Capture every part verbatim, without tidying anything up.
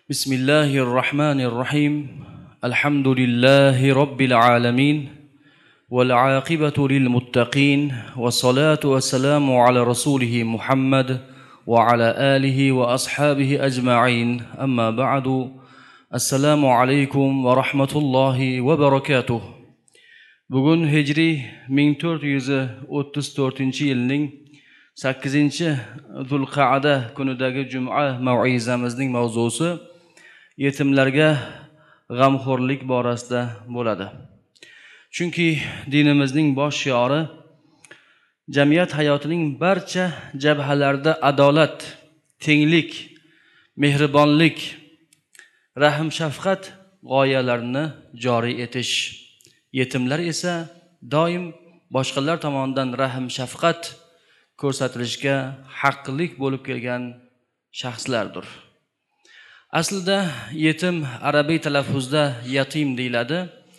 بسم الله الرحمن الرحيم الحمد لله رب العالمين والعاقبة للمتقين والصلاة والسلام على رسوله محمد وعلى آله وأصحابه أجمعين أما بعد السلام عليكم ورحمة الله وبركاته. Bugun Hijriy ming to'rt yuz o'ttiz to'rtinchi yilning sakkizinchi Zulqa'da kunidagi Juma mav'izamizning mavzusi yetimlarga g'amxo'rlik borasida bo'ladi. Chunki dinimizning bosh shiori jamiyat hayotining barcha jabhalarida adolat, tenglik, mehribonlik, rahm shafqat g'oyalarini joriy etish. Yetimlar esa doim boshqalar tomonidan rahm shafqat ko'rsatilishga haqliq bo'lib kelgan shaxslardir. Aslida yetim arabiy talaffuzda yatim deyiladi.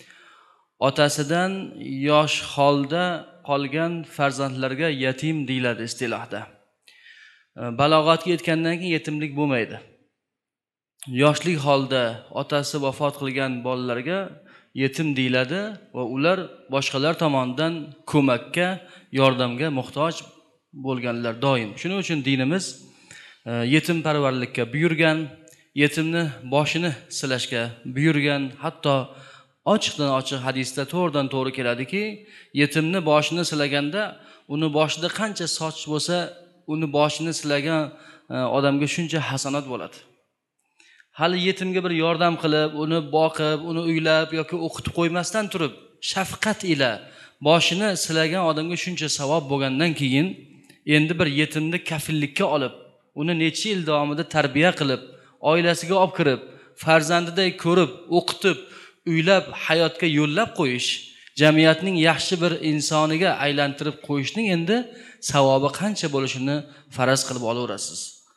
Otasidan yosh holda qolgan farzandlarga yatim deyiladi istilohda. Balog'atga yetgandan keyin yetimlik bo'lmaydi. Yoshlik holda otasi vafot qilgan bolalarga yetim deyiladi va ular boshqalar tomonidan ko'makka, yordamga muhtoj bo'lganlar doim. Shuning uchun dinimiz yetim parvarlikka buyurgan, yetimni boshini silashga buyurgan. Hatto ochiqdan ochiq hadisda to'g'ridan to'g'ri keladiki, yetimni boshini silaganda uni boshida qancha soch bo'lsa, uni boshini silagan odamga shuncha hasanat bo'ladi. Hali yetimga bir yordam qilib, uni boqib, uni uylab yoki o'qitib qo'ymasdan turib, shafqat ila boshini silagan odamga shuncha savob bo'lgandan keyin, endi bir yetimni kafillikka olib, uni necha yil davomida tarbiya qilib, oilasiga olib kirib, farzandiday ko'rib, o'qitib, uylab, hayotga yo'llab qo'yish, jamiyatning yaxshi bir insoniga aylantirib qo'yishning endi savobi qancha bo'lishini faraz qilib olaverasiz.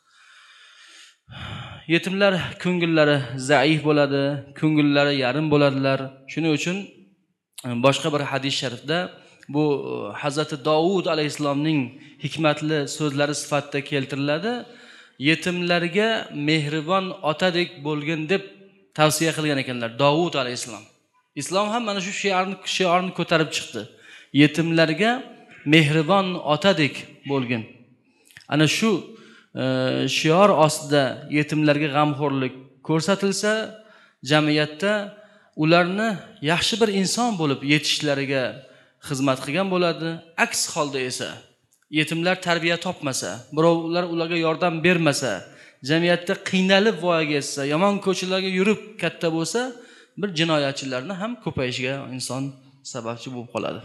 Yetimlar ko'ngillari zaif bo'ladi, ko'ngillari yarim bo'ladilar. Shuning uchun boshqa bir hadis sharifda bu Hazrati Davud alayhisalomning hikmatli so'zlari sifatida keltiriladi. Yetimlarga mehribon otadek bo'lgin deb tavsiya qilgan ekanlar Davud alayhisalom. Islom ham mana shu shiorni shiorni ko'tarib chiqdi. Yetimlarga mehribon otadek bo'lgin. Ana shu shior ostida yetimlarga g'amxo'rlik ko'rsatilsa, jamiyatda ularni yaxshi bir inson bo'lib yetishlariga xizmat qilgan bo'ladi. Aks holda esa yetimlar tarbiya topmasa, birovlar ularga yordam bermasa, jamiyatda qiynalib voyaga yetsa, yomon ko'chalarga yurib katta bo'lsa, bir jinoyatchilarni ham ko'payishiga inson sababchi bo'lib qoladi.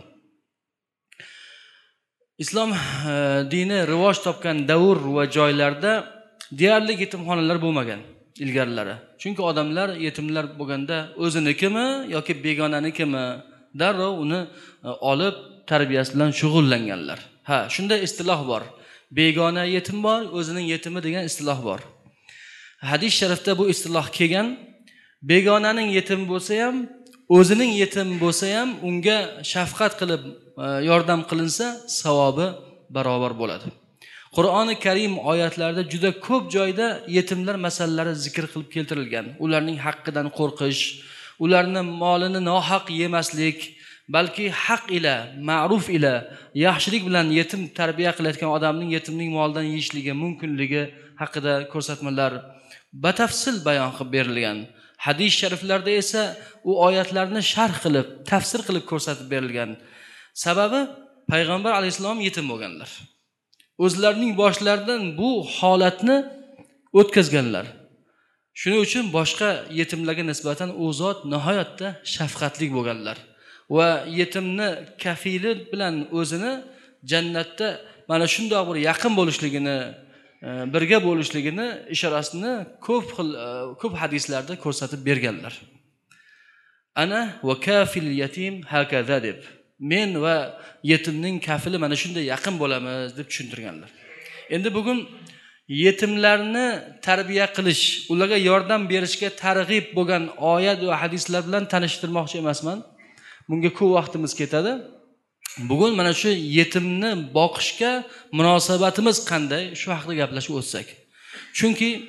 Islom dini rivoj topgan davr va joylarda deyarli yetimxonalar bo'lmagan ilgarilari. Chunki odamlar yetimlar bo'lganda o'zinikimi yoki begonanikimi darrov uni olib tarbiyasi bilan shug'ullanganlar. Ha, shunday istiloh bor. Begona yetim bor, o'zining yetimi degan istiloh bor. Hadis sharifda bu istiloh kelgan. Begonaning yetimi bo'lsa ham, o'zining yetim bo'lsa ham unga shafqat qilib yordam qilinsa, savobi barobar bo'ladi. Qur'oni Karim oyatlarida juda ko'p joyda yetimlar masalalari zikr qilib keltirilgan. Ularning haqqidan qo'rqish, ularning molini nohaq yemaslik, balki haq ila, ma'ruf ila, yaxshilik bilan yetim tarbiya qilayotgan odamning yetimning molidan yeyishligi mumkinligi haqida ko'rsatmalar batafsil bayon qilib berilgan. Hadis shariflarda esa u oyatlarni sharh qilib, tafsir qilib ko'rsatib berilgan. Sababi payg'ambar alayhisalom yetim bo'lganlar. O'zlarining boshlaridan bu holatni o'tkazganlar. Shuning uchun boshqa yetimlarga nisbatan u zot nihoyatda shafqatli bo'lganlar. Va yetimni kafili bilan o'zini jannatda mana shunday bir yaqin bo'lishligini, birga bo'lishligini ishorasini ko'p xil ko'p hadislarda ko'rsatib berganlar. Ana va kafil yatim hakaza deb, men va yetimning kafili mana shunday yaqin bo'lamiz deb tushuntirganlar. Endi bugun yetimlarni tarbiya qilish, ularga yordam berishga targ'ib bo'lgan oyat va hadislar bilan tanishtirmoqchi emasman. Bunga ko'p vaqtimiz ketadi. Bugun mana shu yetimni boqishga munosabatimiz qanday, shu haqida gaplashib o'tsak. Chunki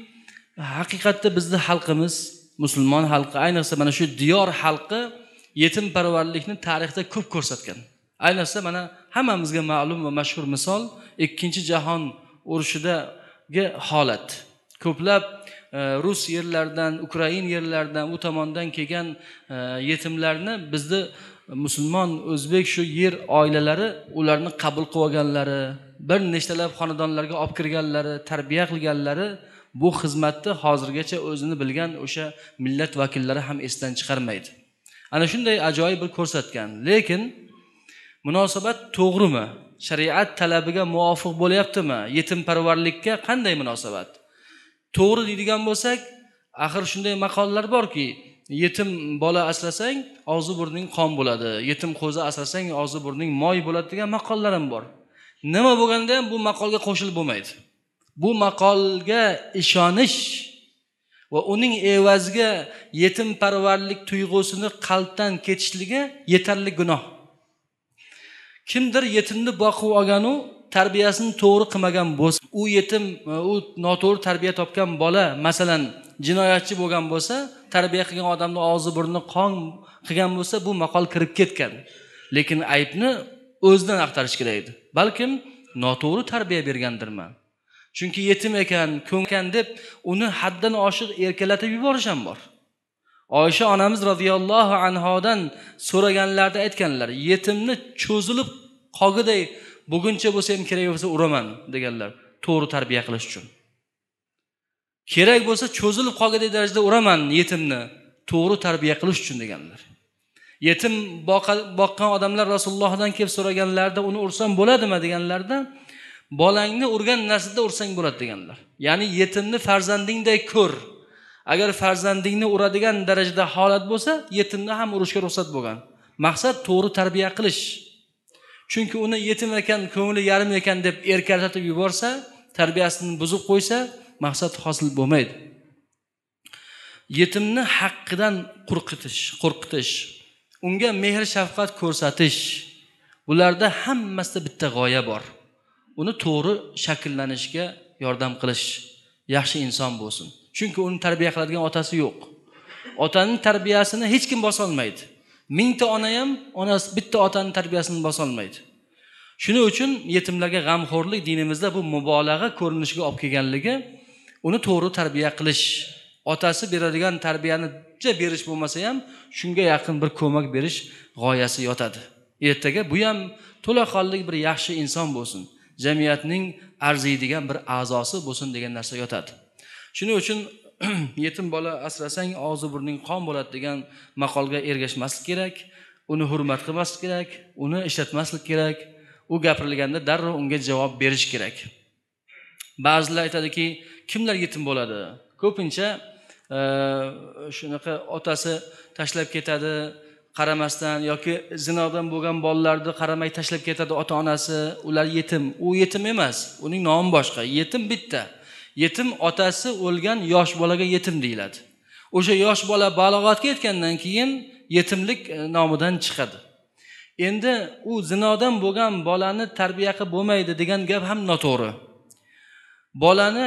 Haqiqatda bizni xalqimiz, musulmon xalqi, ayniqsa mana shu diyor xalqi yetimparvarlikni tarixda ko'p ko'rsatgan. Ayniqsa mana hammamizga ma'lum va mashhur misol Ikkinchi jahon urushidagi holat. Ko'plab Rus yerlaridan, Ukrain yerlaridan, u tomondan kelgan yetimlarni bizni musulmon o'zbek shu yer oilalari ularni qabul qilib olganlari, bir nechtalab xonadonlarga olib kirganlari, tarbiya qilganlari bu xizmatni hozirgacha o'zini bilgan o'sha millat vakillari ham esdan chiqarmaydi. Ana shunday ajoyib bir ko'rsatgan. Lekin munosabat to'g'rimi? Shariat talabiga muvofiq bo'lyaptimi? Yetimparvarlikka qanday munosabat? To'g'ri deydigan bo'lsak, axir shunday maqollar borki, yetim bola asrasang, og'zi burning qon bo'ladi. Yetim qo'zi asrasang, og'zi burning moy bo'ladi degan maqollar ham bor. Nima bo'lganda ham bu maqolga qo'shilib bo'lmaydi. Bu maqolga ishonish va uning evaziga yetimparvarlik tuyg'usini qalbdan ketishligi yetarli gunoh. Kimdir yetimni boqib olgan u tarbiyasini to'g'ri qilmagan bo'lsa, u yetim, u noto'g'ri tarbiya topgan bola, masalan, jinoyatchi bo'lgan bo'lsa, tarbiya qilgan odamni og'zi burni qon qilgan bo'lsa, bu maqol kirib ketgan. Lekin aybni o'zidan axtarish kerak edi. Balkim noto'g'ri tarbiya bergandirman. Chunki yetim ekan, ko'nkan deb uni haddan oshiq erkalatib yuborish ham bor. Oysha onamiz radhiyallohu anhodan so'raganlarda aytganlar, yetimni cho'zilib qog'iday buguncha bo'lsa ham kerak bo'lsa uraman deganlar, to'g'ri tarbiya qilish uchun. Kerak bo'lsa cho'zilib qog'iday darajada uraman yetimni, to'g'ri tarbiya qilish uchun deganlar. Yetim boqqan odamlar Rasulullohdan kelib so'raganlarda uni ursam bo'ladimi deganlarda, bolangni urgan narsada ursang bo'ladi deganlar. Ya'ni yetimni farzandingday ko'r. Agar farzandingni uradigan darajada holat bo'lsa, yetimni ham urishga ruxsat bo'lgan. Maqsad to'g'ri tarbiya qilish. Chunki uni yetim ekan, ko'ngli yarim ekan deb erkalatib yuborsa, tarbiyasini buzib qo'ysa, maqsad hosil bo'lmaydi. Yetimni haqqidan qo'rqitish, qo'rqitish, unga mehr shafqat ko'rsatish, bularda hammasida bitta g'oya bor. Uni to'g'ri shakllanishga yordam qilish, yaxshi inson bo'lsin. Chunki uni tarbiya qiladigan otasi yo'q. Otaning tarbiyasini hech kim bosa olmaydi. Mingta ona ham onasi bitta otaning tarbiyasini bosa olmaydi. Shuning uchun yetimlarga g'amxo'rlik dinimizda bu mubolag'a ko'rinishiga olib kelganligi, uni to'g'ri tarbiya qilish, otasi beradigan tarbiyani juda berish bo'lmasa ham shunga yaqin bir ko'mak berish g'oyasi yotadi. Ertaga bu ham to'laqonlik bir yaxshi inson bo'lsin, jamiyatning arziydigan bir a'zosi bo'lsin degan narsa yotadi. Shuning uchun yetim bola asrasang og'zi burning qon bo'ladi degan maqolga ergashmaslik kerak, uni hurmat qilmaslik kerak, uni ishlatmaslik kerak, u gapirilganda darrov unga javob berish kerak. Ba'zilar aytadiki, kimlar yetim bo'ladi? Ko'pincha shunaqa otasi tashlab ketadi, qaramasdan yoki zinodan bo'lgan bolalarni qaramay tashlab ketadi ota-onasi, ular yetim. U yetim emas, uning nomi boshqa. Yetim bitta. Yetim otasi o'lgan yosh bolaga yetim deyiladi. O'sha yosh bola balog'atga yetgandan keyin yetimlik nomidan chiqadi. Endi u zinodan bo'lgan bolani tarbiya qilib bo'lmaydi degan gap ham noto'g'ri. Bolani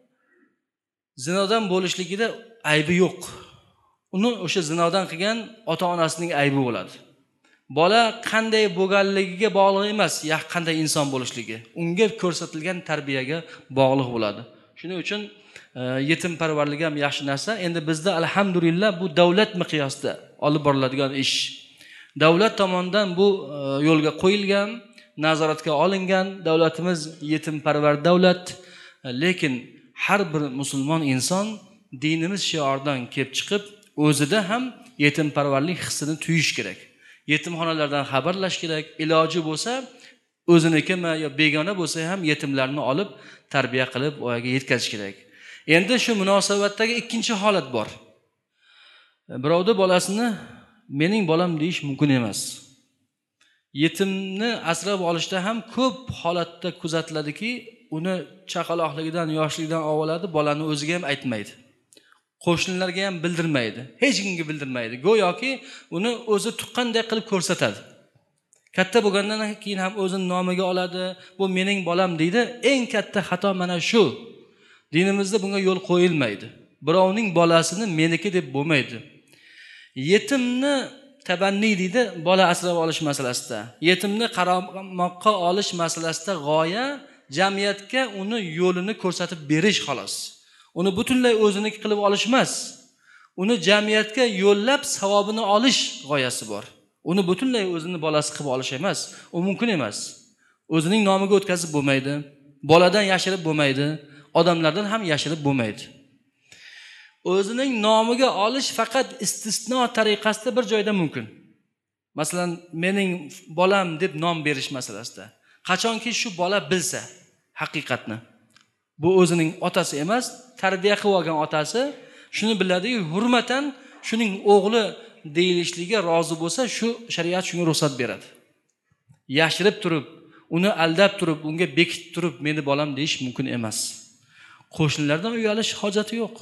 zinodan bo'lishligida aybi yo'q. Uni o'sha zinodan qilgan ota-onasining aybi bo'ladi. Bola qanday bo'lganligiga bog'liq emas, ya qanday inson bo'lishligi, unga ko'rsatilgan tarbiyaga bog'liq bo'ladi. Shuning uchun yetimparvarlik ham yaxshi narsa. Endi bizda alhamdulillah bu davlat miqyosida olib boriladigan ish. Davlat tomonidan bu yo'lga qo'yilgan, nazoratga olingan. Davlatimiz yetimparvar davlat. Lekin har bir musulmon inson dinimiz shioridan kelib chiqib, o'zida ham yetimparvarlik hissini tuyish kerak. Yetimxonalardan xabarlash kerak. Iloji bo'lsa, o'zinikimi yo begona bo'lsa ham yetimlarni olib tarbiya qilib voyaga yetkazish kerak. Endi shu munosabatdagi ikkinchi holat bor. Birovning bolasini mening bolam deyish mumkin emas. Yetimni asrab olishda ham ko'p holatda kuzatiladiki, uni chaqaloqligidan, yoshligidan oladi, bolani o'ziga ham aytmaydi. Qo'shnilarga ham bildirmaydi, hech kimga bildirmaydi. Go'yoki uni o'zi tuqqandek qilib ko'rsatadi. Katta bo'lgandan keyin ham o'zining nomiga oladi, bu mening bolam deydi. Eng katta xato mana shu. Dinimizda bunga yo'l qo'yilmaydi. Birovning bolasini meniki deb bo'lmaydi. Yetimni tabanni deydi, bola asrab olish masalasida. Yetimni qaroqqa olish masalasida g'oya jamiyatga uni yo'lini ko'rsatib berish xolos. Uni butunlay o'ziniki qilib olish emas. Uni jamiyatga yo'llab savobini olish g'oyasi bor. Uni butunlay o'zini bolasi qilib olish emas. U mumkin emas. O'zining nomiga o'tkazib bo'lmaydi. Boladan yashirib bo'lmaydi. Odamlardan ham yashirib bo'lmaydi. O'zining nomiga olish faqat istisno tariqasida bir joyda mumkin. Masalan, mening bolam deb nom berish masalasida. Qachonki shu bola bilsa haqiqatni. Bu o'zining otasi emas, tarbiya qilib olgan otasi shuni biladi-ku, hurmatan shuning o'g'li deyilishligiga rozi bo'lsa, shu shariat shunga ruxsat beradi. Yashirib turib, uni aldab turib, unga bekitib turib, meni bolam deyish mumkin emas. Qo'shnilardan uyalish hojati yo'q.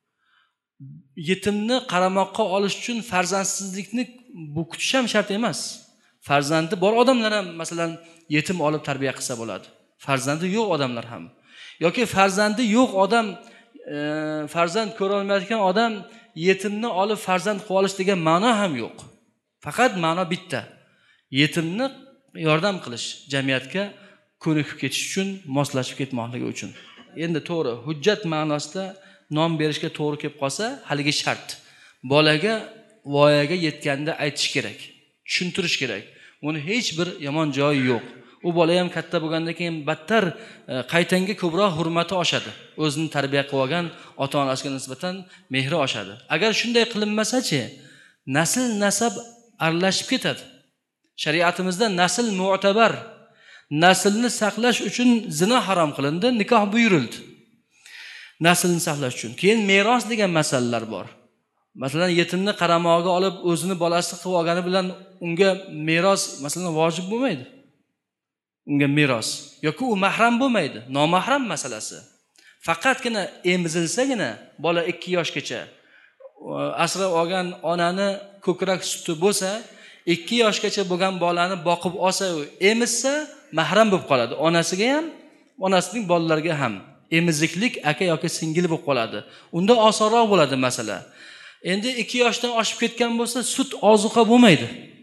Yetimni qaramoqqa olish uchun farzandsizlikni bu kutish ham shart emas. Farzandi bor odamlar ham masalan yetim olib tarbiya qilsa bo'ladi. Farzandi yo'q odamlar ham. Yoki farzandi yo'q odam, e, farzand ko'ra olmayotgan odam yetimni olib farzand qilib olish degan ma'no ham yo'q. Faqat ma'no bitta. Yetimni yordam qilish, jamiyatga ko'nikib ketish uchun, moslashib ketmoqligi uchun. Endi to'g'ri, hujjat ma'nosida nom berishga to'g'ri kelib qolsa, haligi shart. Bolaga voyaga yetganda aytish kerak, tushuntirish kerak. Uni hech bir yomon joyi yo'q. U bola ham katta bo'lgandan keyin battar qaytanga ko'proq hurmati oshadi. O'zini tarbiya qilib olgan ota-onasiga nisbatan mehri oshadi. Agar shunday qilinmasa-chi, nasl nasab aralashib ketadi. Shariatimizda nasl mu'tabar. Naslni saqlash uchun zina harom qilindi, nikoh buyurildi. Naslni saqlash uchun. Keyin meros degan masalalar bor. Masalan, yetimni qaramog'iga olib o'zini bolasi qilib olgani bilan unga meros masalan vojib bo'lmaydi. Unga meros yoki u mahram bo'lmaydi, nomahram masalasi. Faqatgina emizilsagina bola ikki yoshgacha asrab olgan onani ko'krak suti bo'lsa, ikki yoshgacha bo'lgan bolani boqib olsa, emizsa mahram bo'lib qoladi. Onasiga ham, onasining bolalariga ham emiziklik aka yoki singil bo'lib qoladi. Unda osonroq bo'ladi masala. Endi ikki yoshdan oshib ketgan bo'lsa, sut ozuqa bo'lmaydi.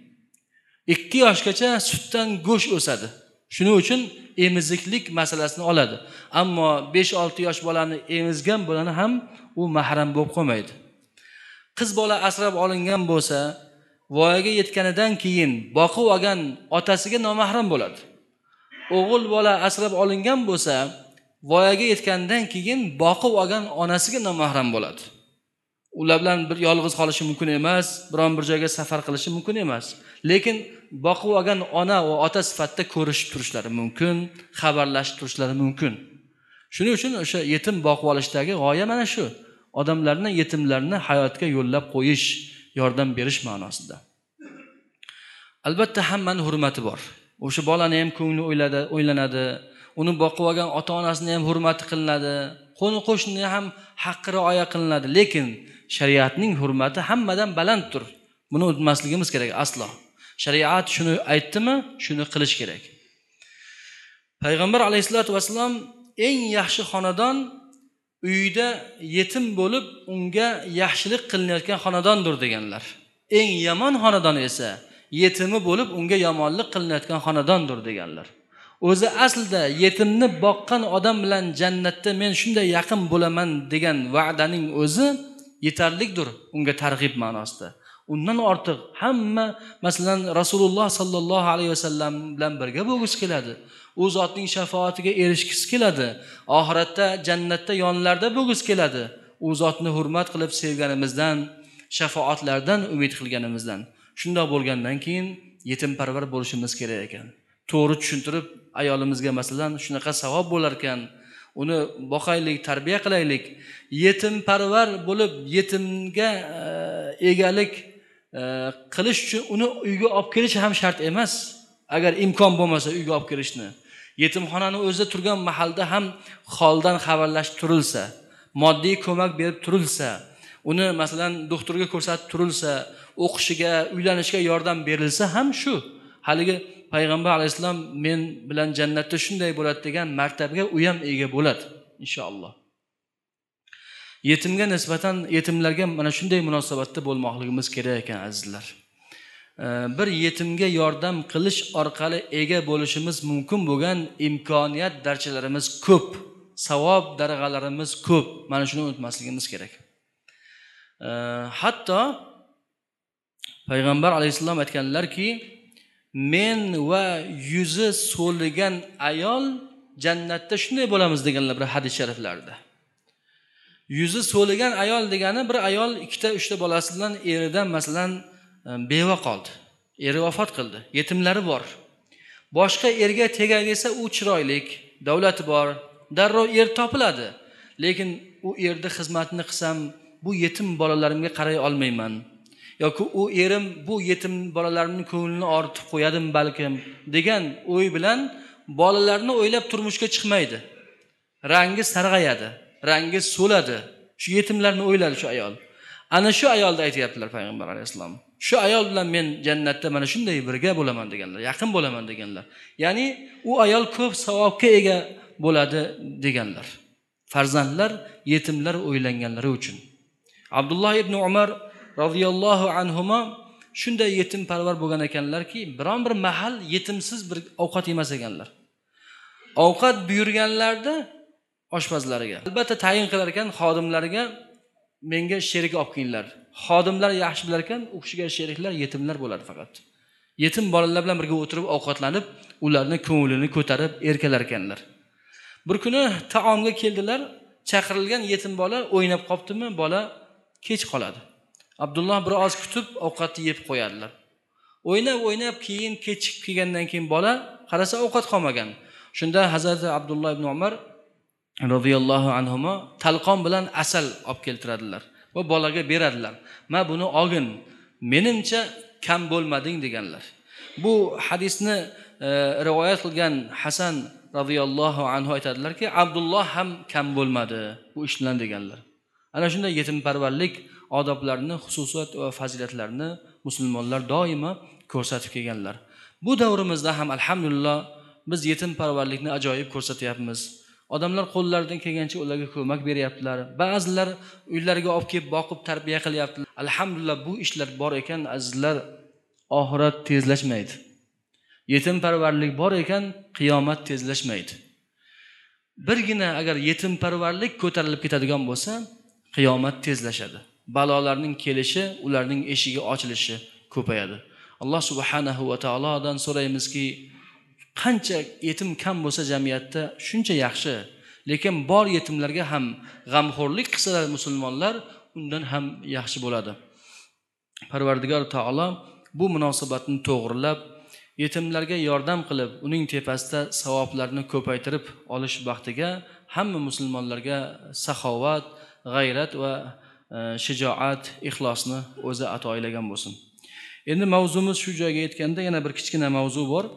ikki yoshgacha sutdan go'sht o'sadi. Shuning uchun emiziklik masalasini oladi. Ammo besh olti yosh bolani emizgan bolani ham u mahram bo'lib qolmaydi. Qiz bola asrab olingan bo'lsa, voyaga yetganidan keyin boqib olgan otasiga nomahram bo'ladi. O'g'il bola asrab olingan bo'lsa, voyaga yetgandan keyin boqib olgan onasiga nomahram bo'ladi. Ular bilan bir yolg'iz qolishi mumkin emas, biron bir joyga safar qilishi mumkin emas. Lekin boqib olgan ona va ota sifatida ko'rishib turishlari mumkin, xabarlashib turishlari mumkin. Shuning uchun o'sha yetim boqib olishdagi g'oya mana shu. Odamlarni, yetimlarni hayotga yo'llab qo'yish, yordam berish ma'nosida. Albatta hammaning hurmati bor. O'sha bolani ham ko'ngli o'yladi, o'ylanadi. Uni boqib olgan ota-onasini ham hurmati qilinadi. Qo'ni-qo'shni ham haqqi rioya qilinadi. Lekin shariatning hurmati hammadan balanddir. Buni unutmasligimiz kerak aslo. Shariat shuni aytdimi, shuni qilish kerak. Payg'ambar alayhisolatu vasallam eng yaxshi xonadon uyda yetim bo'lib, unga yaxshilik qilinayotgan xonadondir deganlar. Eng yomon xonadon esa yetimi bo'lib, unga yomonlik qilinayotgan xonadondir deganlar. O'zi aslida yetimni boqqan odam bilan jannatda men shunday yaqin bo'laman degan va'daning o'zi yetarlikdir unga targ'ib ma'nosida. Undan ortiq hamma masalan Rasululloh sallallohu alayhi vasallam bilan birga bo'lgisi keladi. U zotning shafoatiga erishgisi keladi. Oxiratda jannatda yonlarida bo'lgisi keladi. U zotni hurmat qilib sevganimizdan, shafoatlardan umid qilganimizdan. Shunday bo'lgandan keyin yetimparvar bo'lishimiz kerak ekan. To'g'ri tushuntirib ayolimizga masalan shunaqa savob bo'lar ekan, uni boqaylik, tarbiya qilaylik. Yetimparvar bo'lib yetimga egalik qilish uchun uni uyga olib kelish ham shart emas. Agar imkon bo'lmasa uyga olib kelishni, yetimxonani o'zida turgan mahalda ham holdan xabarlashib turilsa, moddiy ko'mak berib turilsa, uni masalan doktorga ko'rsatib turilsa, o'qishiga, uylanishiga yordam berilsa ham shu. Haligi Payg'ambar alayhisalom men bilan jannatda shunday bo'ladi degan martabaga u ham ega bo'ladi inshaalloh. Yetimga nisbatan yetimlarga mana shunday munosabatda bo'lmoqligimiz kerak ekan azizlar. Bir yetimga yordam qilish orqali ega bo'lishimiz mumkin bo'lgan imkoniyat darchalarimiz ko'p, savob darg'alarimiz ko'p. Mana shuni unutmasligimiz kerak. Hatto payg'ambar alayhissalom aytganlarki, men va yuzi so'ligan ayol jannatda shunday bo'lamiz deganlar bir hadis shariflarda. Yuzi so'ligan ayol degani bir ayol ikkita uchta bolasi bilan eridan masalan beva qoldi. Eri vafot qildi. Yetimlari bor. Boshqa erga tegaversa u chiroylik, davlati bor, darrov er topiladi. Lekin u erda xizmatini qilsam, bu yetim bolalarimga qaray olmayman. yoki u erim bu yetim bolalarimning ko'nglini ortib qo'yadim balkim degan o'y bilan bolalarni o'ylab turmushga chiqmaydi. Rangi sarg'ayadi, rangi so'ladi. Shu yetimlarni o'yladi shu ayol. Ana shu ayolda aytayaptilar payg'ambar alayhisalom. Shu ayol bilan men jannatda mana shunday birga bo'laman deganlar, yaqin bo'laman deganlar. Ya'ni u ayol ko'p savobga ega bo'ladi deganlar. Farzandlar, yetimlar o'ylanganlari uchun. Abdulloh ibn Umar radhiyallohu anhuma shunday yetim parvar bo'lgan ekanlarki, biron bir mahal yetimsiz bir ovqat yemas ekanlar. Ovqat buyurganlarda oshpazlariga, albatta tayin qilar ekan xodimlariga, menga sherik olib kelinglar. Xodimlar yaxshi bilar ekan, u kishiga sheriklar yetimlar bo'ladi faqat. Yetim bolalar bilan birga o'tirib ovqatlanib, ularning ko'nglini ko'tarib erkalar ekanlar. Bir kuni taomga keldilar, chaqirilgan yetim bola o'ynab qoptimi, bola kech qoladi. Abdulloh biroz kutib ovqatni yeb qo'yadilar. O'ynab o'ynab keyin kechib kelgandan keyin bola qarasa ovqat qolmagan. Shunda Hazrat Abdulloh ibn Umar radhiyallohu anhuma talqon bilan asal olib keltiradilar va bolaga beradilar. "Ma buni olgin, menimcha kam bo'lmading" deganlar. Bu hadisni e, rivoyat qilgan Hasan radhiyallohu anhu aytadilarki, Abdulloh ham kam bo'lmadi bu ish bilan deganlar. Ana shunday yetimparvarlik odoblarini, xususiyat va fazilatlarini musulmonlar doimo ko'rsatib kelganlar. Bu davrimizda ham alhamdulillah biz yetimparvarlikni ajoyib ko'rsatyapmiz. Odamlar qo'llaridan kelgancha ularga ko'mak beryaptilar. Ba'zilar uylariga olib kelib boqib tarbiya qilyaptilar. Alhamdulillah bu ishlar bor ekan, azizlar, oxirat tezlashmaydi. Yetimparvarlik bor ekan, qiyomat tezlashmaydi. Birgina agar yetimparvarlik ko'tarilib ketadigan bo'lsa, qiyomat tezlashadi. Balolarning kelishi, ularning eshigi ochilishi ko'payadi. Alloh subhanahu va taolodan so'raymizki, qancha yetim kam bo'lsa jamiyatda shuncha yaxshi. Lekin bor yetimlarga ham g'amxo'rlik qilsalar musulmonlar, undan ham yaxshi bo'ladi. Parvardigor taolo bu munosabatni to'g'rilab, yetimlarga yordam qilib, uning tepasida savoblarni ko'paytirib olish baxtiga hamma musulmonlarga saxovat, g'ayrat va shijoat, ixlosni o'zi ato aylagan bo'lsin. Endi mavzumiz shu joyga yetganda yana bir kichkina mavzu bor.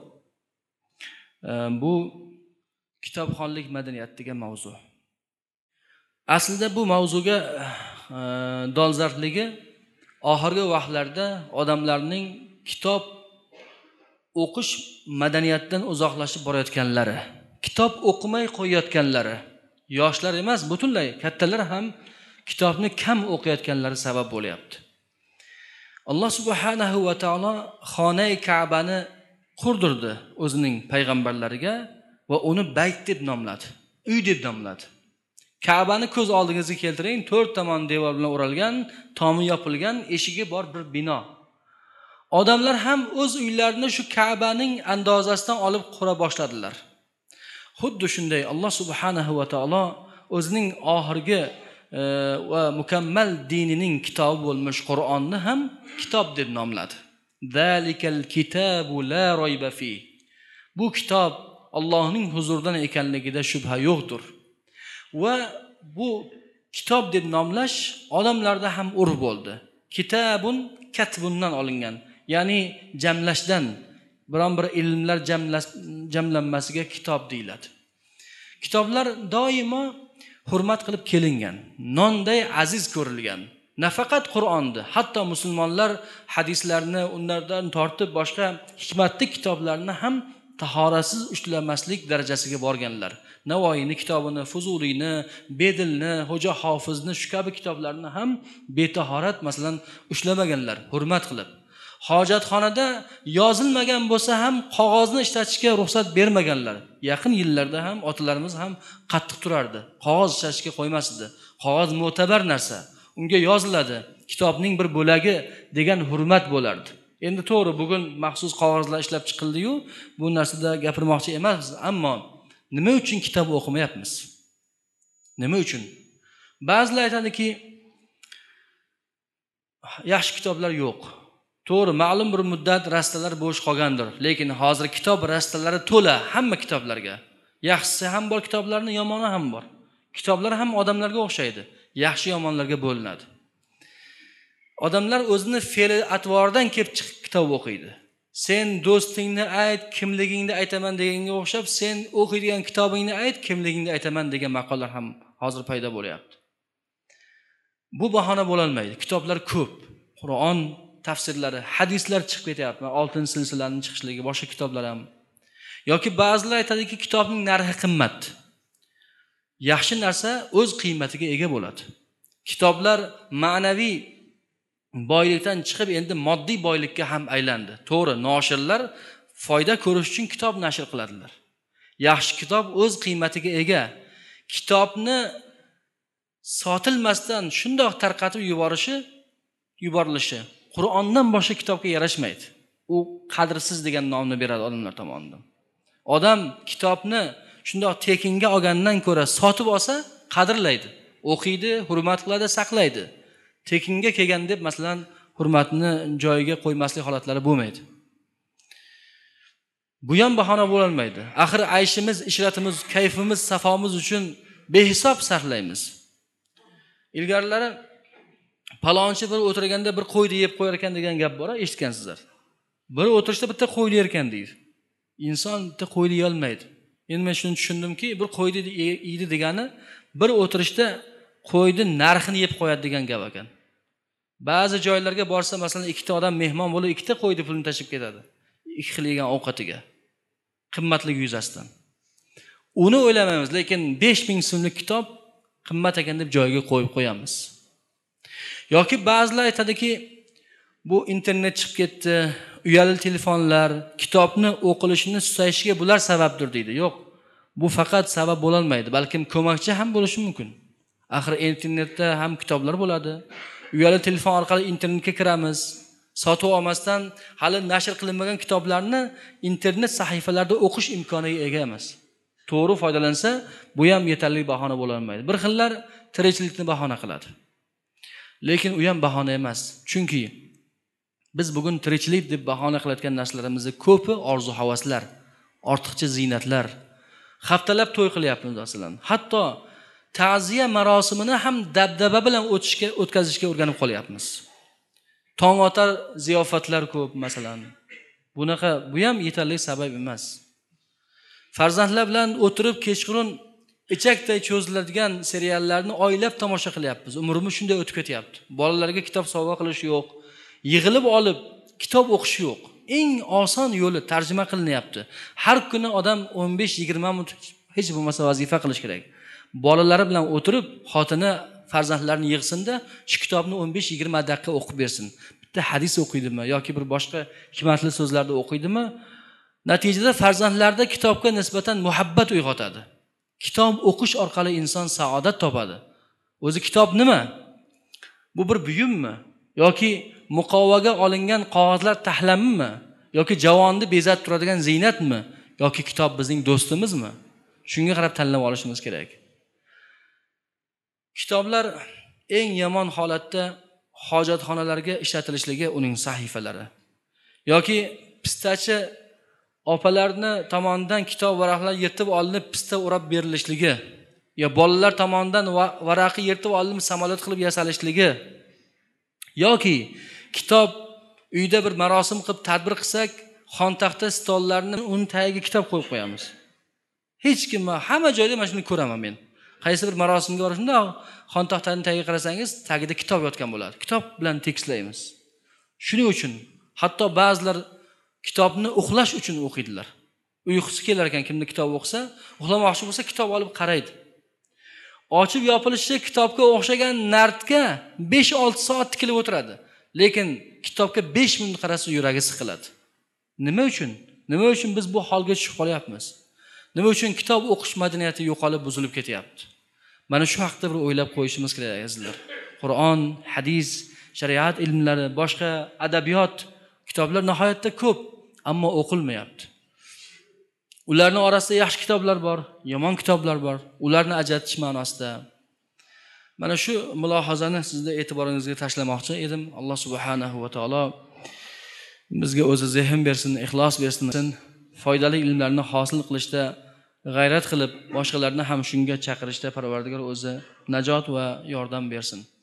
Bu kitobxonlik madaniyati degan mavzu. Aslida bu mavzuga dolzarbligi oxirgi vaqtlarda odamlarning kitob o'qish madaniyatidan uzoqlashib borayotganlari, kitob o'qimay qo'yayotganlari, yoshlar emas, butunlay kattalar ham kitobni kam o'qiyotganlari sabab bo'lyapti. Alloh subhanahu va taolo xonai Ka'bani qurdirdi o'zining payg'ambarlariga va uni bayt deb nomladi, uy deb nomladi. Ka'bani ko'z oldingizga keltiring, to'rt tomon devor bilan o'ralgan, tomi yopilgan, eshigi bor bir bino. Odamlar ham o'z uylarini shu Ka'baning andozasidan olib qura boshladilar. Xuddi shunday Alloh subhanahu va taolo o'zining oxirgi e, va mukammal dinining kitobi bo'lmish Qur'onni ham kitob deb nomladi. Zalikal kitabu la rayba fi. Bu kitob Allohning huzuridan ekanligida shubha yo'qdir. Va bu kitob deb nomlash odamlarda ham urf bo'ldi. Kitabun katbundan olingan. Ya'ni jamlashdan, biron bir ilmlar jamlanmasiga kitob deyiladi. Kitoblar doimo hurmat qilib kelingan, nonday aziz ko'rilgan. Nafaqat Qur'onni, hatto musulmonlar hadislarni, unlardan tortib boshqa hikmatli kitoblarni ham tahoratsiz ushlamaslik darajasiga borganlar. Navoiyni kitobini, Fuzuliyni, Bedilni, Xo'ja Hofizni shu kabi kitoblarni ham betahorat masalan ushlamaganlar, hurmat qilib. Hojatxonada yozilmagan bo'lsa ham qog'ozni ishlatishga ruxsat bermaganlar. Yaqin yillarda ham otalarimiz ham qattiq turardi. Qog'oz ishlatishga qo'ymasdi. Qog'oz mo'tabar narsa. Unga yoziladi. Kitobning bir bo'lagi degan hurmat bo'lardi. Endi to'g'ri, bugun maxsus qog'ozlar ishlab chiqildi-yu, bu narsada gapirmoqchi emas, ammo nima uchun kitob o'qimayapmiz? Nima uchun? Ba'zilar aytadiki, yaxshi kitoblar yo'q. To'g'ri, ma'lum bir muddat rastalar bo'sh qolgandir, lekin hozir kitob rastalari to'la hamma kitoblarga. Yaxshisi ham bor kitoblarning, yomoni ham bor. Kitoblar ham odamlarga o'xshaydi. Yaxshi yomonlarga bo'linadi. Odamlar o'zini fe'li atvoridan kelib chiqib kitob o'qiydi. Sen do'stingni ayt, kimligingni aytaman deganga o'xshab, sen o'qiydigan kitobingni ayt, kimligingni aytaman degan maqollar ham hozir paydo bo'lyapti. Bu bahona bo'la olmaydi. Kitoblar ko'p. Qur'on tafsirlari, hadislar chiqib ketyapti. Oltin silsilaning chiqishligi, boshqa kitoblar ham. Yoki ba'zilar aytadiki, kitobning narxi qimmat. Yaxshi narsa o'z qiymatiga ega bo'ladi. Kitoblar ma'naviy boylikdan chiqib endi moddiy boylikka ham aylandi. To'g'ri, noshirlar foyda ko'rish uchun kitob nashr qiladilar. Yaxshi kitob o'z qiymatiga ega. Kitobni sotilmasdan shundoq tarqatib yuborishi, yuborilishi Qur'ondan boshqa kitobga yarashmaydi. U qadrsiz degan nomni beradi odamlar tomonidan. Odam kitobni shundoq tekinga olgandan ko'ra sotib olsa, qadrlaydi, o'qiydi, hurmat qiladi, saqlaydi. Tekinga kelgan deb masalan hurmatni joyiga qo'ymaslik holatlari bo'lmaydi. Bu ham bahona bo'la olmaydi. Axir ayshimiz, ishratimiz, kayfimiz, safomiz uchun behisob sarflaymiz. Ilgarilari palonchi bir o'tirganda bir qo'yni yeb qo'yar ekan degan gap bor, eshitgansizlar. Bir o'tirishda bitta qo'yni yer ekan deydi. Inson bitta qo'yni yey olmaydi. Endi men shuni tushundimki, bir qo'yni yeydi degani bir o'tirishda qo'yni narxini yeb qo'yadi degan gap ekan. Ba'zi joylarga borsa, masalan, ikkita odam mehmon bo'lib, ikkita qo'yni pulini tashib ketadi. Ikki xil yegan ovqatiga. Qimmatligi yuzasidan. Uni o'ylamaymiz, lekin besh ming so'mlik kitob qimmat ekan deb joyiga qo'yib qo'yamiz. Yoki ba'zilar aytadiki, bu internet chiqib ketdi, uyali telefonlar, kitobni o'qilishini susayishiga bular sababdir deydi. Yo'q, bu faqat sabab bo'la olmaydi, balkim ko'makchi ham bo'lishi mumkin. Axir internetda ham kitoblar bo'ladi. Uyali telefon orqali internetga kiramiz. Sotib olmasdan hali nashr qilinmagan kitoblarni internet sahifalarida o'qish imkoniga ega emas. To'g'ri foydalansa, bu ham yetarli bahona bo'la olmaydi. Bir xillar tirikchilikni bahona qiladi. Lekin u ham bahona emas. Chunki biz bugun tirikchilik deb bahona qilayotgan narsalarimizni ko'pi orzu-havaslar, ortiqcha ziynatlar. Haftalab to'y qilyapmiz masalan. Hatto ta'ziya marosimini ham dabdaba bilan o'tishga, o'tkazishga o'rganib qolyapmiz. Tong otar ziyofatlar ko'p masalan. Bunaqa, bu ham yetarli sabab emas. Farzandlar bilan o'tirib kechqurun ichakday cho'ziladigan seriallarni oylab tomosha qilyapmiz. Umrimiz shunday o'tib ketyapti. Bolalarga kitob sovg'a qilish yo'q, yig'ilib olib kitob o'qish yo'q. Eng oson yo'li tarjima qilinyapti. Har kuni odam o'n besh yigirma minut hech bo'lmasa vazifa qilish kerak. Bolalari bilan o'tirib, xotini farzandlarini yig'sinda, shu kitobni o'n besh yigirma daqiqa o'qib bersin. Bitta hadis o'qiydimi yoki bir boshqa hikmatli so'zlarni o'qiydimi? Natijada farzandlarda kitobga nisbatan muhabbat uyg'otadi. Kitob o'qish orqali inson saodat topadi. O'zi kitob nima? Bu bir buyummi? Yoki muqovaga olingan qog'ozlar tahlammi? Yoki javonni bezatib turadigan ziynatmi? Yoki kitob bizning do'stimizmi? Shunga qarab tanlab olishimiz kerak. Kitoblar eng yomon holatda hojatxonalarga ishlatilishligi uning sahifalari. Yoki pistachi opalarni tomonidan kitob varaqlar yirtib olinib pista o'rab berilishligi, yo bolalar tomonidan varaqi yirtib olinib samolyot qilib yasalishligi, yoki kitob uyda bir marosim qilib tadbir qilsak, xontaxta stollarni uning tagiga kitob qo'yib qo'yamiz. Hech kim, hamma joyda mana shuni ko'raman men. Qaysi bir marosimga borishda xontaxtaning tagiga qarasangiz, tagida kitob yotgan bo'ladi. Kitob bilan tekislaymiz. Shuning uchun hatto ba'zilar kitobni uxlash uchun o'qiydilar. uyqusi kelar ekan, kimni kitob o'qisa, uxlamoqchi bo'lsa kitob olib qaraydi. Ochib yopilishi kitobga o'xshagan nardga besh olti soat tikilib o'tiradi. Lekin kitobga besh minut qarasa yuragi siqiladi. Nima uchun? Nima uchun biz bu holga tushib qolyapmiz? Nima uchun kitob o'qish madaniyati yo'qolib, buzilib ketyapti? Mana shu haqda bir o'ylab qo'yishimiz kerak azizlar. Qur'on, hadis, shariat ilmlari, boshqa adabiyot kitoblar nihoyatda ko'p, ammo o'qilmayapti. Ularning orasida yaxshi kitoblar bor, yomon kitoblar bor. Ularni ajratish ma'nosida. Mana shu mulohazani sizning e'tiboringizga tashlamoqchi edim. Alloh subhanahu va taolo bizga o'zi zehn bersin, ixlos bersin, foydali ilmlarni hosil qilishda g'ayrat qilib, boshqalarni ham shunga chaqirishda Parvardigor o'zi najot va yordam bersin.